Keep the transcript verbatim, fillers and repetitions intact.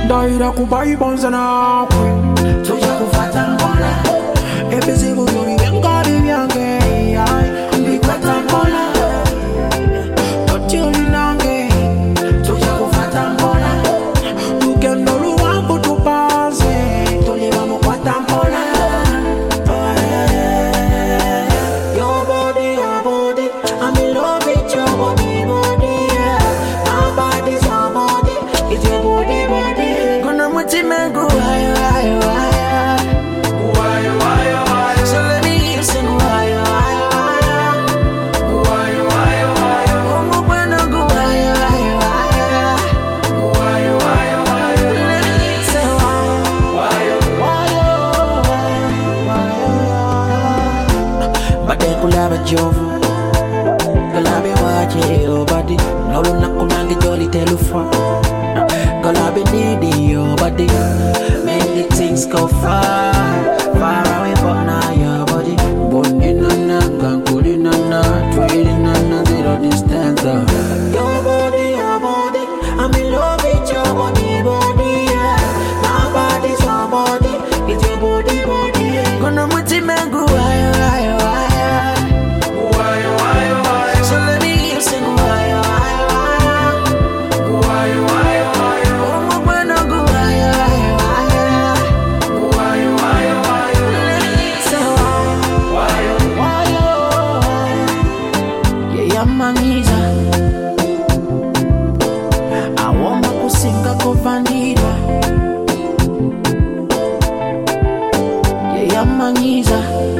Daira kubai bonza na kwe tuja kufata mbona Ebezi kuzuri vengari vyange Mbikwata mbona Toti ulinange tuja kufata mbona Ukendo luwangu tupaze Tuliwa mkwata mbona Your body, your body I'm in love with your body, body yeah. My body's your body It's your body, body Gonna mutima go high, high, high Why, why, why So let me hear sing why, why, why Why, why, why Oh, when I go high, high, high Why, why, why Let me hear say why Why, why Bade kulaba jovu Galabe waje your body Nolo nakunange jolly telufa Galabe needy your body Many things go far Far away but now your body Bondi nana, kankuli nana Tweedy nana, zero distance Your body, your body I'm in love with your body, body yeah. My body's your body It's your body, body yeah. Gonna muti mengu why, why, why Why, why, why So let me hear sing why, why, why Why, why, why Oh, when I go why, why, why Why, why, why Let me hear say why Why, Why, oh, yeah, yeah, mangiza Awoma kusinga kovanira Yeah, yeah, mangiza